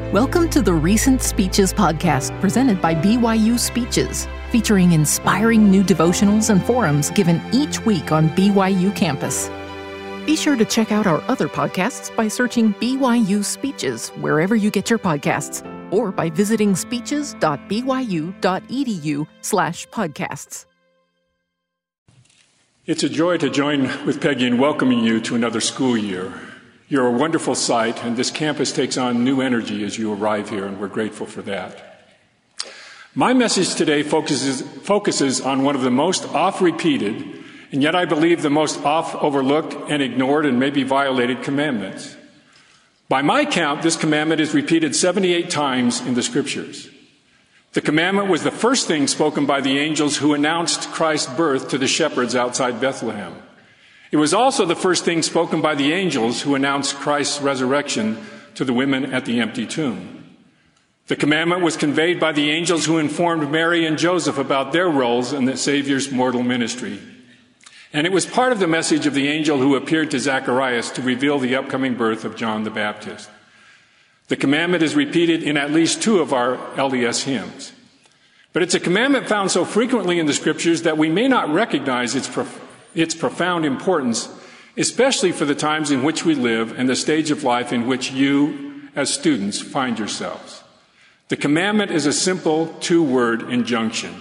Welcome to the Recent Speeches podcast presented by BYU Speeches, featuring inspiring new devotionals and forums given each week on BYU campus. Be sure to check out our other podcasts by searching BYU Speeches wherever you get your podcasts, or by visiting speeches.byu.edu/podcasts. It's a joy to join with Peggy in welcoming you to another school year. You're a wonderful sight, and this campus takes on new energy as you arrive here, and we're grateful for that. My message today focuses on one of the most oft-repeated, and yet I believe the most oft-overlooked and ignored and maybe violated commandments. By my count, this commandment is repeated 78 times in the Scriptures. The commandment was the first thing spoken by the angels who announced Christ's birth to the shepherds outside Bethlehem. It was also the first thing spoken by the angels who announced Christ's resurrection to the women at the empty tomb. The commandment was conveyed by the angels who informed Mary and Joseph about their roles in the Savior's mortal ministry. And it was part of the message of the angel who appeared to Zacharias to reveal the upcoming birth of John the Baptist. The commandment is repeated in at least two of our LDS hymns. But it's a commandment found so frequently in the Scriptures that we may not recognize its profound importance, especially for the times in which we live and the stage of life in which you, as students, find yourselves. The commandment is a simple two-word injunction: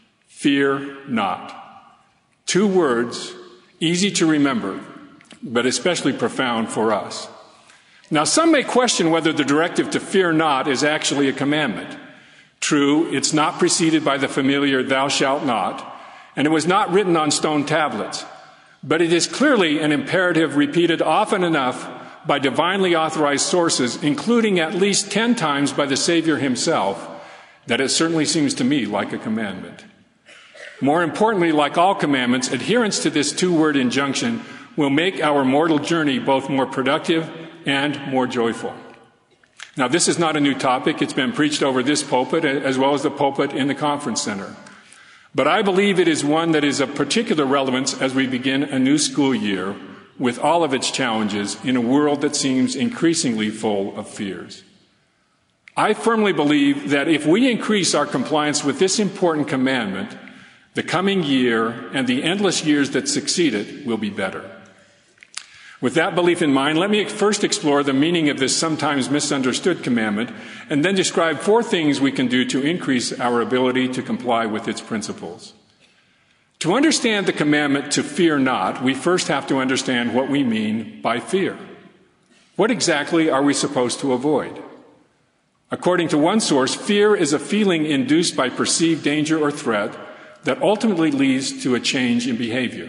fear not. Two words, easy to remember, but especially profound for us. Now, some may question whether the directive to fear not is actually a commandment. True, it's not preceded by the familiar "thou shalt not," and it was not written on stone tablets, but it is clearly an imperative repeated often enough by divinely authorized sources, including at least 10 times by the Savior himself, that it certainly seems to me like a commandment. More importantly, like all commandments, adherence to this two-word injunction will make our mortal journey both more productive and more joyful. Now, this is not a new topic. It's been preached over this pulpit as well as the pulpit in the conference center. But I believe it is one that is of particular relevance as we begin a new school year with all of its challenges in a world that seems increasingly full of fears. I firmly believe that if we increase our compliance with this important commandment, the coming year and the endless years that succeed it will be better. With that belief in mind, let me first explore the meaning of this sometimes misunderstood commandment, and then describe 4 things we can do to increase our ability to comply with its principles. To understand the commandment to fear not, we first have to understand what we mean by fear. What exactly are we supposed to avoid? According to one source, fear is a feeling induced by perceived danger or threat that ultimately leads to a change in behavior.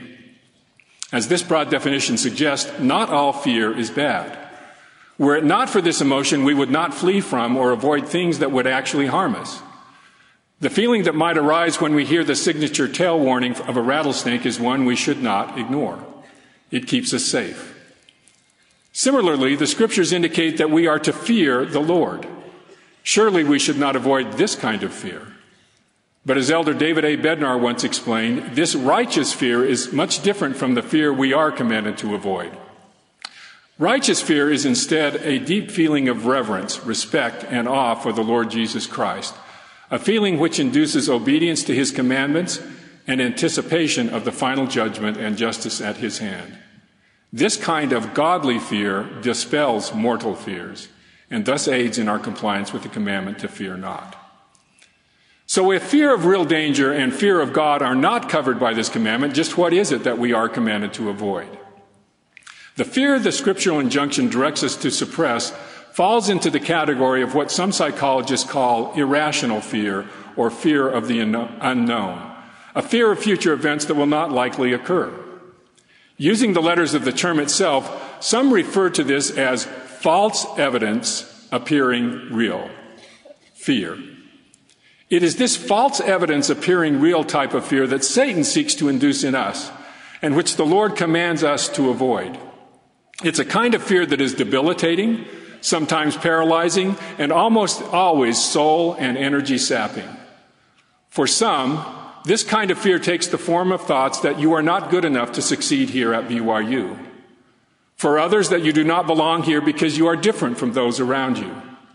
As this broad definition suggests, not all fear is bad. Were it not for this emotion, we would not flee from or avoid things that would actually harm us. The feeling that might arise when we hear the signature tail warning of a rattlesnake is one we should not ignore. It keeps us safe. Similarly, the Scriptures indicate that we are to fear the Lord. Surely we should not avoid this kind of fear. But as Elder David A. Bednar once explained, this righteous fear is much different from the fear we are commanded to avoid. Righteous fear is instead a deep feeling of reverence, respect, and awe for the Lord Jesus Christ, a feeling which induces obedience to his commandments and anticipation of the final judgment and justice at his hand. This kind of godly fear dispels mortal fears and thus aids in our compliance with the commandment to fear not. So if fear of real danger and fear of God are not covered by this commandment, just what is it that we are commanded to avoid? The fear the scriptural injunction directs us to suppress falls into the category of what some psychologists call irrational fear, or fear of the unknown, a fear of future events that will not likely occur. Using the letters of the term itself, some refer to this as false evidence appearing real. Fear. It is this false evidence appearing real type of fear that Satan seeks to induce in us, and which the Lord commands us to avoid. It's a kind of fear that is debilitating, sometimes paralyzing, and almost always soul and energy sapping. For some, this kind of fear takes the form of thoughts that you are not good enough to succeed here at BYU. For others, that you do not belong here because you are different from those around you.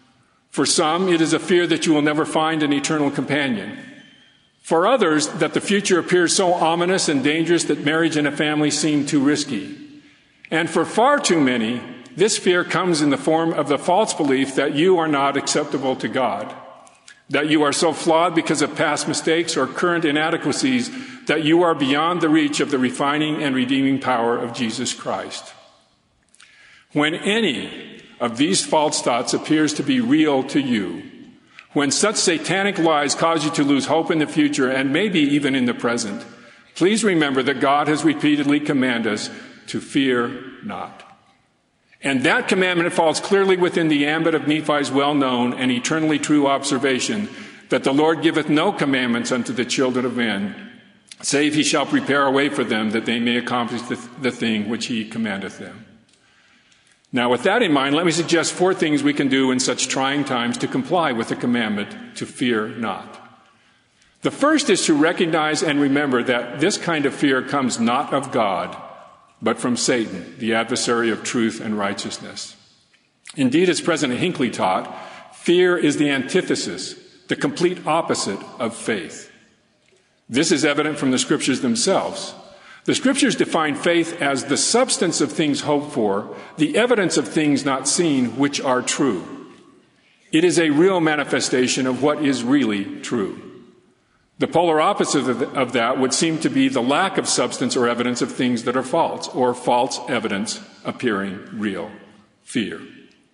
For some, it is a fear that you will never find an eternal companion. For others, that the future appears so ominous and dangerous that marriage and a family seem too risky. And for far too many, this fear comes in the form of the false belief that you are not acceptable to God, that you are so flawed because of past mistakes or current inadequacies that you are beyond the reach of the refining and redeeming power of Jesus Christ. When any of these false thoughts appears to be real to you, when such satanic lies cause you to lose hope in the future and maybe even in the present, please remember that God has repeatedly commanded us to fear not. And that commandment falls clearly within the ambit of Nephi's well-known and eternally true observation that the Lord giveth no commandments unto the children of men, save he shall prepare a way for them that they may accomplish the thing which he commandeth them. Now, with that in mind, let me suggest 4 things we can do in such trying times to comply with the commandment to fear not. The first is to recognize and remember that this kind of fear comes not of God, but from Satan, the adversary of truth and righteousness. Indeed, as President Hinckley taught, fear is the antithesis, the complete opposite of faith. This is evident from the Scriptures themselves. The Scriptures define faith as the substance of things hoped for, the evidence of things not seen, which are true. It is a real manifestation of what is really true. The polar opposite of that would seem to be the lack of substance or evidence of things that are false, or false evidence appearing real, fear.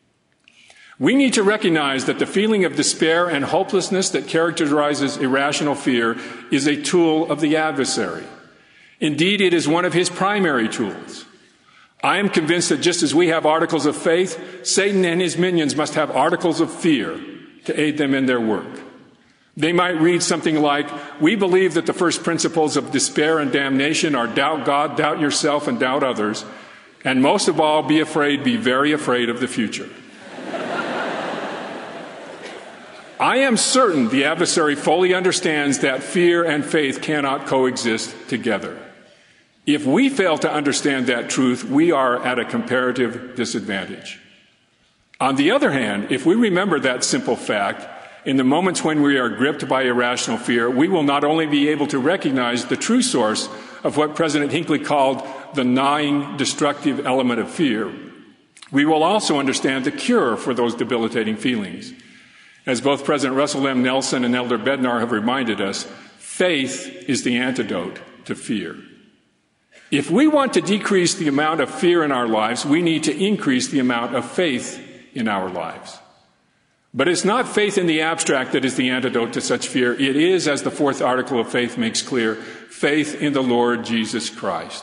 We need to recognize that the feeling of despair and hopelessness that characterizes irrational fear is a tool of the adversary. Indeed, it is one of his primary tools. I am convinced that just as we have articles of faith, Satan and his minions must have articles of fear to aid them in their work. They might read something like, "We believe that the first principles of despair and damnation are doubt God, doubt yourself, and doubt others. And most of all, be very afraid of the future." I am certain the adversary fully understands that fear and faith cannot coexist together. If we fail to understand that truth, we are at a comparative disadvantage. On the other hand, if we remember that simple fact, in the moments when we are gripped by irrational fear, we will not only be able to recognize the true source of what President Hinckley called the gnawing, destructive element of fear, we will also understand the cure for those debilitating feelings. As both President Russell M. Nelson and Elder Bednar have reminded us, faith is the antidote to fear. If we want to decrease the amount of fear in our lives, we need to increase the amount of faith in our lives. But it's not faith in the abstract that is the antidote to such fear. It is, as the 4th article of faith makes clear, faith in the Lord Jesus Christ.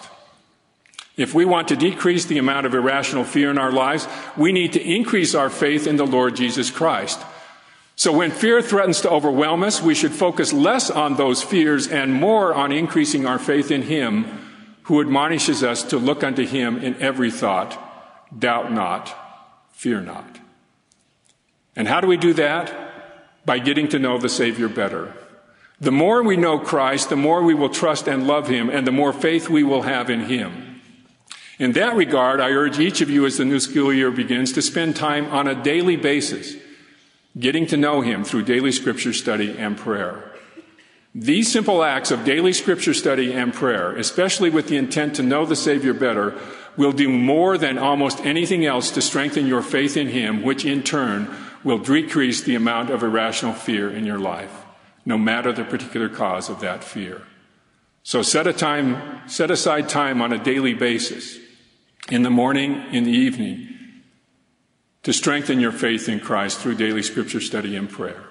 If we want to decrease the amount of irrational fear in our lives, we need to increase our faith in the Lord Jesus Christ. So when fear threatens to overwhelm us, we should focus less on those fears and more on increasing our faith in Him who admonishes us to look unto Him in every thought, doubt not, fear not. And how do we do that? By getting to know the Savior better. The more we know Christ, the more we will trust and love Him, and the more faith we will have in Him. In that regard, I urge each of you as the new school year begins to spend time on a daily basis getting to know Him through daily Scripture study and prayer. These simple acts of daily Scripture study and prayer, especially with the intent to know the Savior better, will do more than almost anything else to strengthen your faith in Him, which in turn will decrease the amount of irrational fear in your life, no matter the particular cause of that fear. So set aside time on a daily basis, in the morning, in the evening, to strengthen your faith in Christ through daily Scripture study and prayer.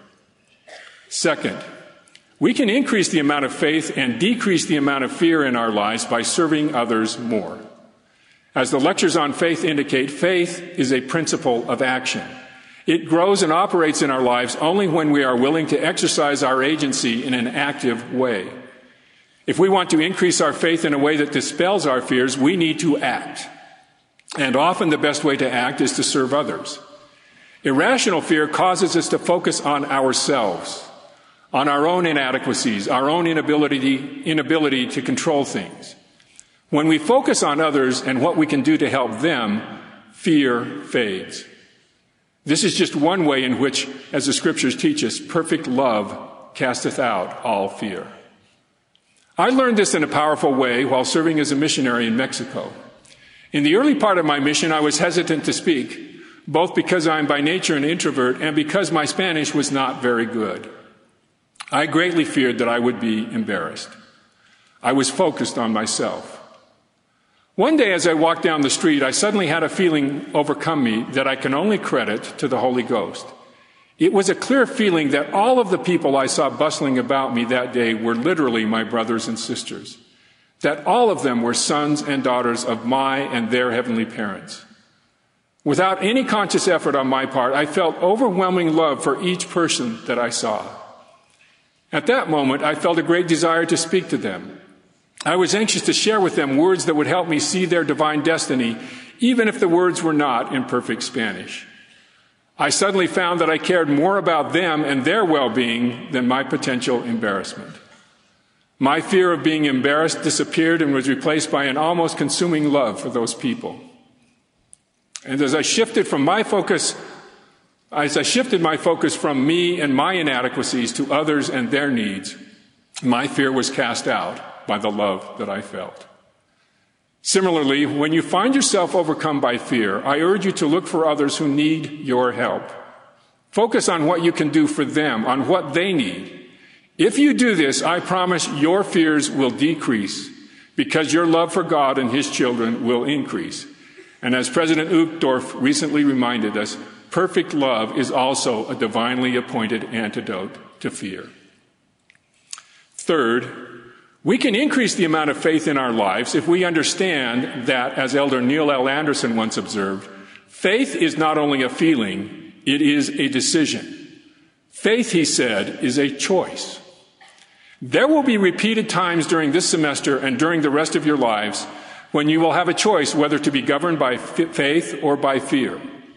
Second, we can increase the amount of faith and decrease the amount of fear in our lives by serving others more. As the lectures on faith indicate, faith is a principle of action. It grows and operates in our lives only when we are willing to exercise our agency in an active way. If we want to increase our faith in a way that dispels our fears, we need to act. And often the best way to act is to serve others. Irrational fear causes us to focus on ourselves, on our own inadequacies, our own inability to control things. When we focus on others and what we can do to help them, fear fades. This is just one way in which, as the scriptures teach us, perfect love casteth out all fear. I learned this in a powerful way while serving as a missionary in Mexico. In the early part of my mission, I was hesitant to speak, both because I'm by nature an introvert and because my Spanish was not very good. I greatly feared that I would be embarrassed. I was focused on myself. One day as I walked down the street, I suddenly had a feeling overcome me that I can only credit to the Holy Ghost. It was a clear feeling that all of the people I saw bustling about me that day were literally my brothers and sisters, that all of them were sons and daughters of my and their heavenly parents. Without any conscious effort on my part, I felt overwhelming love for each person that I saw. At that moment, I felt a great desire to speak to them. I was anxious to share with them words that would help me see their divine destiny, even if the words were not in perfect Spanish. I suddenly found that I cared more about them and their well-being than my potential embarrassment. My fear of being embarrassed disappeared and was replaced by an almost consuming love for those people. And as I shifted my focus from me and my inadequacies to others and their needs, my fear was cast out by the love that I felt. Similarly, when you find yourself overcome by fear, I urge you to look for others who need your help. Focus on what you can do for them, on what they need. If you do this, I promise your fears will decrease because your love for God and His children will increase. And as President Uchtdorf recently reminded us, perfect love is also a divinely appointed antidote to fear. Third, we can increase the amount of faith in our lives if we understand that, as Elder Neil L. Anderson once observed, faith is not only a feeling, it is a decision. Faith, he said, is a choice. There will be repeated times during this semester and during the rest of your lives when you will have a choice whether to be governed by faith or by fear.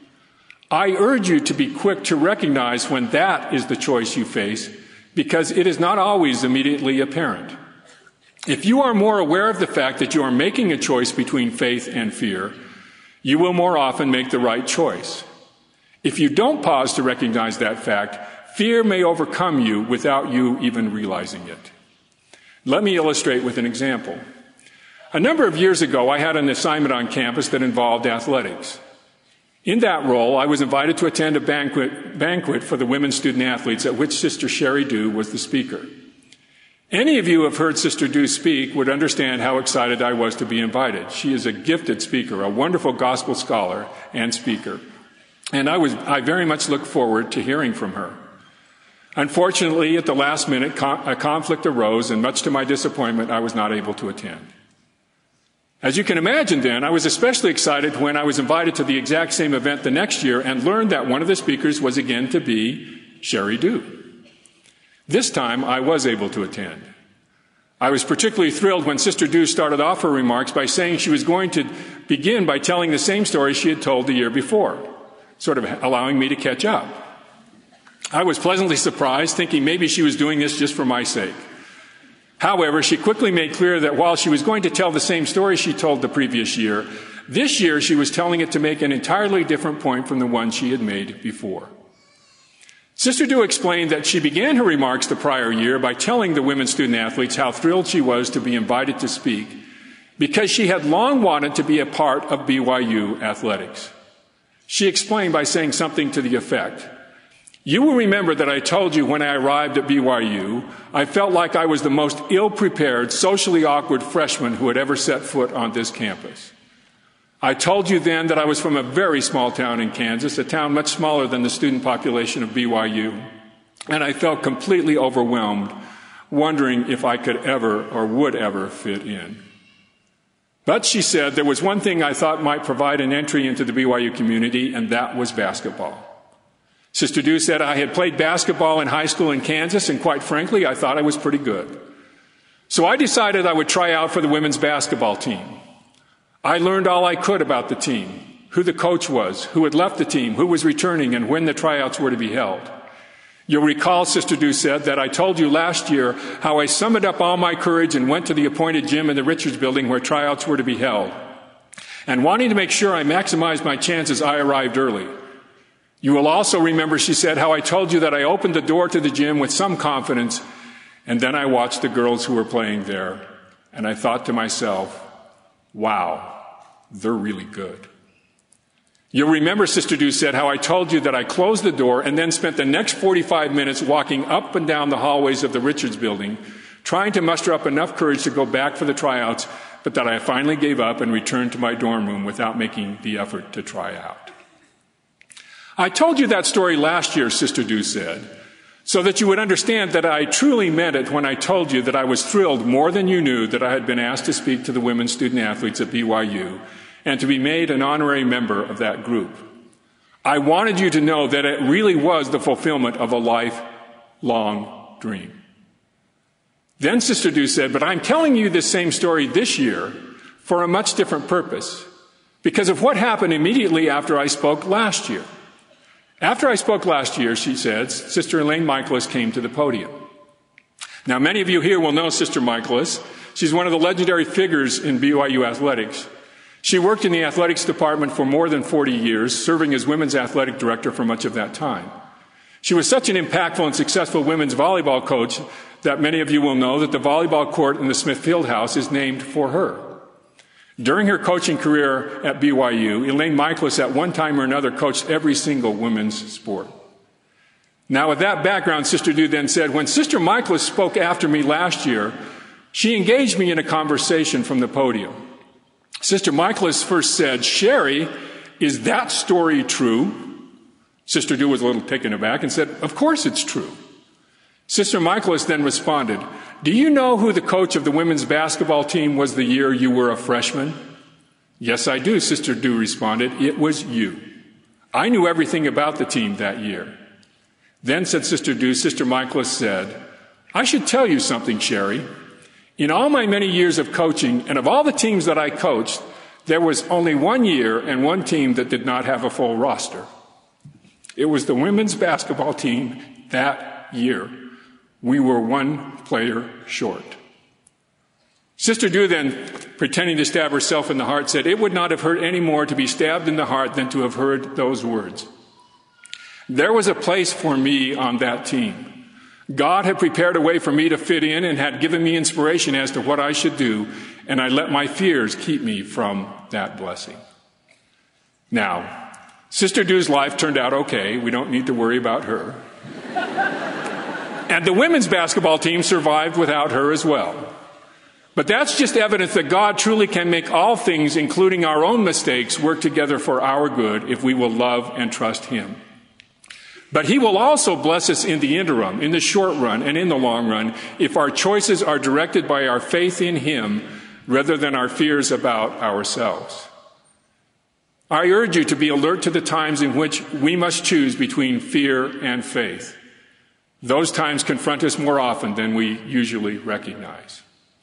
I urge you to be quick to recognize when that is the choice you face, because it is not always immediately apparent. If you are more aware of the fact that you are making a choice between faith and fear, you will more often make the right choice. If you don't pause to recognize that fact, fear may overcome you without you even realizing it. Let me illustrate with an example. A number of years ago, I had an assignment on campus that involved athletics. In that role, I was invited to attend a banquet for the women student athletes, at which Sister Sherry Dew was the speaker. Any of you who have heard Sister Dew speak would understand how excited I was to be invited. She is a gifted speaker, a wonderful gospel scholar and speaker, and I very much look forward to hearing from her. Unfortunately, at the last minute, a conflict arose, and much to my disappointment, I was not able to attend. As you can imagine then, I was especially excited when I was invited to the exact same event the next year and learned that one of the speakers was again to be Sherry Dew. This time, I was able to attend. I was particularly thrilled when Sister Dew started off her remarks by saying she was going to begin by telling the same story she had told the year before, sort of allowing me to catch up. I was pleasantly surprised, thinking maybe she was doing this just for my sake. However, she quickly made clear that while she was going to tell the same story she told the previous year, this year she was telling it to make an entirely different point from the one she had made before. Sister Dew explained that she began her remarks the prior year by telling the women student athletes how thrilled she was to be invited to speak because she had long wanted to be a part of BYU athletics. She explained by saying something to the effect, "You will remember that I told you when I arrived at BYU, I felt like I was the most ill-prepared, socially awkward freshman who had ever set foot on this campus. I told you then that I was from a very small town in Kansas, a town much smaller than the student population of BYU, and I felt completely overwhelmed, wondering if I could ever or would ever fit in. But," she said, "there was one thing I thought might provide an entry into the BYU community, and that was basketball. Sister Dew said I had played basketball in high school in Kansas, and quite frankly, I thought I was pretty good. So I decided I would try out for the women's basketball team. I learned all I could about the team, who the coach was, who had left the team, who was returning, and when the tryouts were to be held. You'll recall, Sister Dew said, that I told you last year how I summoned up all my courage and went to the appointed gym in the Richards building where tryouts were to be held. And wanting to make sure I maximized my chances, I arrived early. You will also remember, she said, how I told you that I opened the door to the gym with some confidence, and then I watched the girls who were playing there, and I thought to myself, wow, they're really good. You'll remember, Sister Du said, how I told you that I closed the door and then spent the next 45 minutes walking up and down the hallways of the Richards building, trying to muster up enough courage to go back for the tryouts, but that I finally gave up and returned to my dorm room without making the effort to try out. I told you that story last year, Sister Du said, so that you would understand that I truly meant it when I told you that I was thrilled more than you knew that I had been asked to speak to the women student athletes at BYU and to be made an honorary member of that group. I wanted you to know that it really was the fulfillment of a lifelong dream. Then Sister Du said, but I'm telling you this same story this year for a much different purpose, because of what happened immediately after I spoke last year. After I spoke last year, she said, Sister Elaine Michaelis came to the podium. Now, many of you here will know Sister Michaelis. She's one of the legendary figures in BYU athletics. She worked in the athletics department for more than 40 years, serving as women's athletic director for much of that time. She was such an impactful and successful women's volleyball coach that many of you will know that the volleyball court in the Smith Fieldhouse is named for her. During her coaching career at BYU, Elaine Michaelis at one time or another coached every single women's sport. Now, with that background, Sister Du then said, when Sister Michaelis spoke after me last year, she engaged me in a conversation from the podium. Sister Michaelis first said, Sherry, is that story true? Sister Du was a little taken aback and said, of course it's true. Sister Michaelis then responded, do you know who the coach of the women's basketball team was the year you were a freshman? Yes, I do, Sister Du responded. It was you. I knew everything about the team that year. Then, said Sister Du, Sister Michaelis said, I should tell you something, Sherry. In all my many years of coaching, and of all the teams that I coached, there was only one year and one team that did not have a full roster. It was the women's basketball team that year. We were one player short. Sister Du then, pretending to stab herself in the heart, said, it would not have hurt any more to be stabbed in the heart than to have heard those words. There was a place for me on that team. God had prepared a way for me to fit in and had given me inspiration as to what I should do, and I let my fears keep me from that blessing. Now, Sister Du's life turned out okay. We don't need to worry about her. And the women's basketball team survived without her as well. But that's just evidence that God truly can make all things, including our own mistakes, work together for our good if we will love and trust Him. But He will also bless us in the interim, in the short run, and in the long run, if our choices are directed by our faith in Him rather than our fears about ourselves. I urge you to be alert to the times in which we must choose between fear and faith. Those times confront us more often than we usually recognize.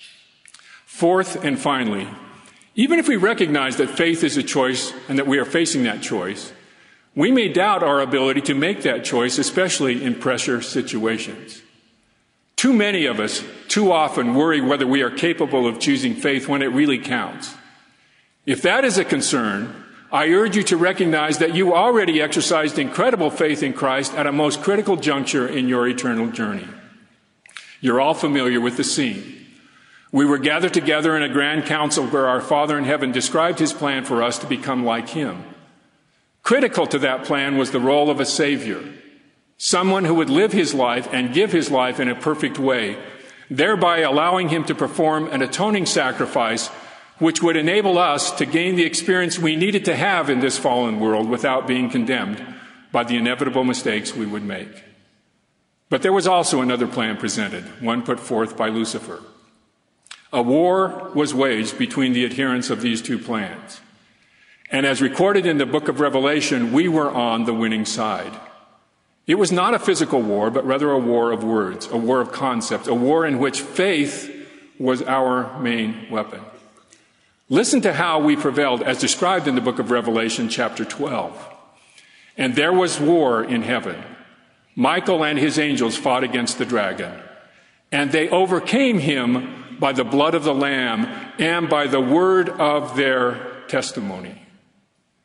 Fourth and finally, even if we recognize that faith is a choice and that we are facing that choice, we may doubt our ability to make that choice, especially in pressure situations. Too many of us, too often, worry whether we are capable of choosing faith when it really counts. If that is a concern, I urge you to recognize that you already exercised incredible faith in Christ at a most critical juncture in your eternal journey. You're all familiar with the scene. We were gathered together in a grand council where our Father in heaven described His plan for us to become like Him. Critical to that plan was the role of a Savior, someone who would live His life and give His life in a perfect way, thereby allowing Him to perform an atoning sacrifice which would enable us to gain the experience we needed to have in this fallen world without being condemned by the inevitable mistakes we would make. But there was also another plan presented, one put forth by Lucifer. A war was waged between the adherents of these two plans. And as recorded in the book of Revelation, we were on the winning side. It was not a physical war, but rather a war of words, a war of concepts, a war in which faith was our main weapon. Listen to how we prevailed as described in the book of Revelation, chapter 12. And there was war in heaven. Michael and his angels fought against the dragon, and they overcame him by the blood of the Lamb and by the word of their testimony.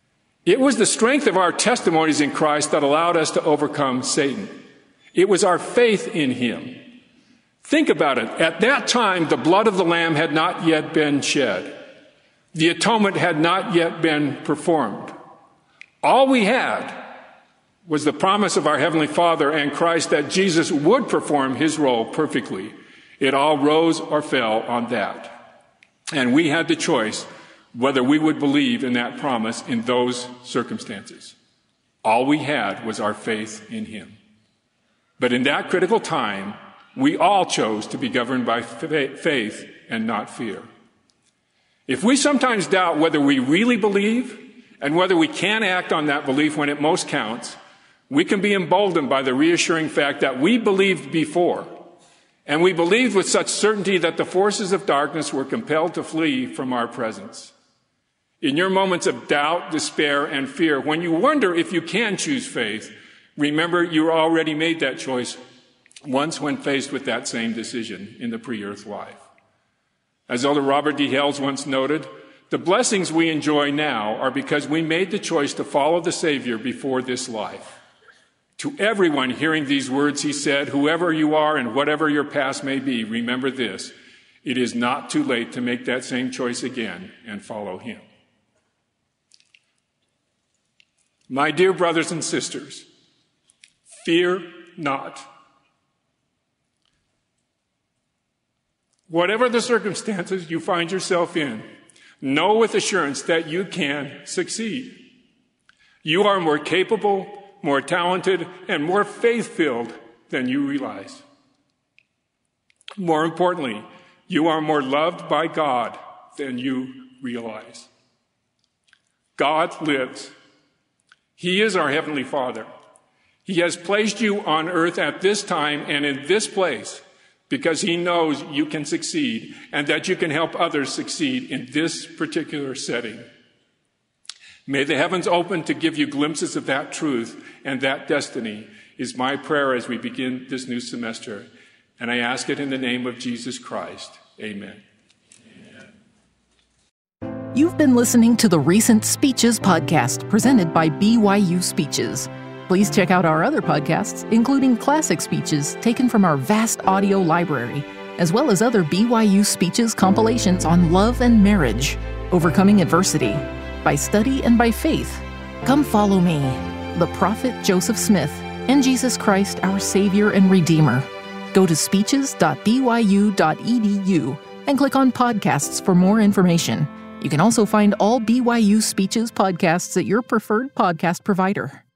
It was the strength of our testimonies in Christ that allowed us to overcome Satan. It was our faith in him. Think about it. At that time, the blood of the Lamb had not yet been shed. The atonement had not yet been performed. All we had was the promise of our Heavenly Father and Christ that Jesus would perform his role perfectly. It all rose or fell on that. And we had the choice whether we would believe in that promise in those circumstances. All we had was our faith in him. But in that critical time, we all chose to be governed by faith and not fear. If we sometimes doubt whether we really believe and whether we can act on that belief when it most counts, we can be emboldened by the reassuring fact that we believed before, and we believed with such certainty that the forces of darkness were compelled to flee from our presence. In your moments of doubt, despair, and fear, when you wonder if you can choose faith, remember you already made that choice once when faced with that same decision in the pre-earth life. As Elder Robert D. Hales once noted, the blessings we enjoy now are because we made the choice to follow the Savior before this life. To everyone hearing these words, he said, whoever you are and whatever your past may be, remember this: it is not too late to make that same choice again and follow him. My dear brothers and sisters, fear not. Whatever the circumstances you find yourself in, know with assurance that you can succeed. You are more capable, more talented, and more faith-filled than you realize. More importantly, you are more loved by God than you realize. God lives. He is our Heavenly Father. He has placed you on earth at this time and in this place because he knows you can succeed and that you can help others succeed in this particular setting. May the heavens open to give you glimpses of that truth and that destiny is my prayer as we begin this new semester. And I ask it in the name of Jesus Christ. Amen. You've been listening to the Recent Speeches podcast presented by BYU Speeches. Please check out our other podcasts, including classic speeches taken from our vast audio library, as well as other BYU Speeches compilations on love and marriage, overcoming adversity, by study and by faith. Come follow me, the prophet Joseph Smith, and Jesus Christ, our Savior and Redeemer. Go to speeches.byu.edu and click on podcasts for more information. You can also find all BYU Speeches podcasts at your preferred podcast provider.